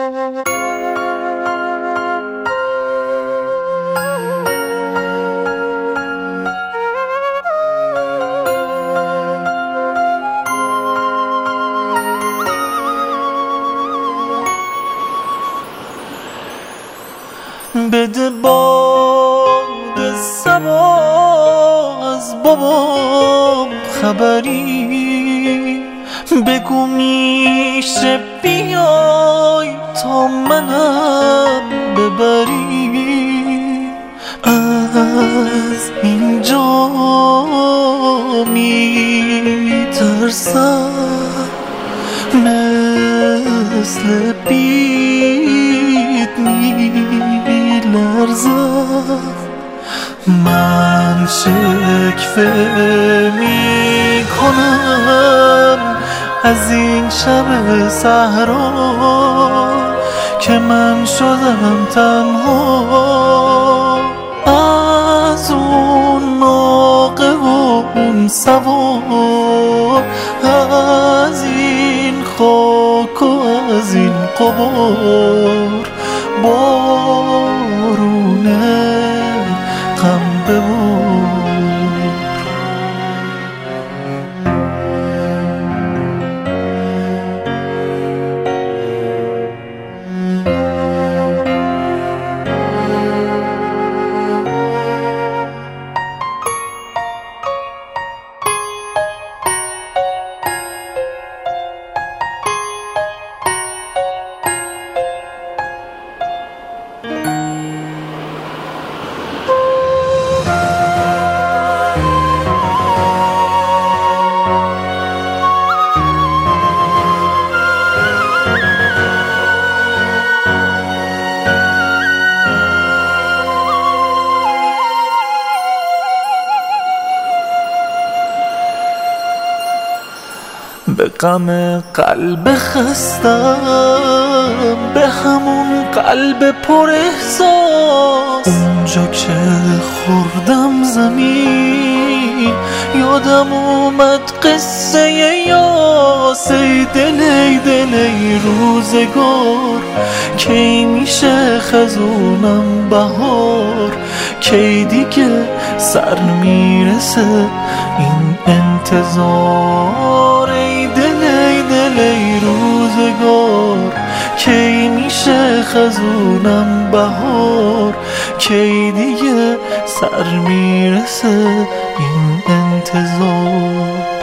بده باد صبا از بابام خبری، بگو میشه بیای تا منم ببری. از اینجا میترسم مثل بید میلرزم، من شکوه میکنم از این شب صحرا که من شدم تنها. از اون ناقه و اون سوار، از این خاک و از این غبار، بارونه غم ببار. به غم قلب خستم، به همون قلب پر احساس، اونجا که خوردم زمین یادم اومد قصه یاس. ای دل ای دل ای روزگار، کی میشه خزونم بهار، کی دیگه سر میرسه این انتظار. ای دل ای دل ای روزگار، کی میشه خزونم بهار، کی دیگه سر میرسه این انتظار.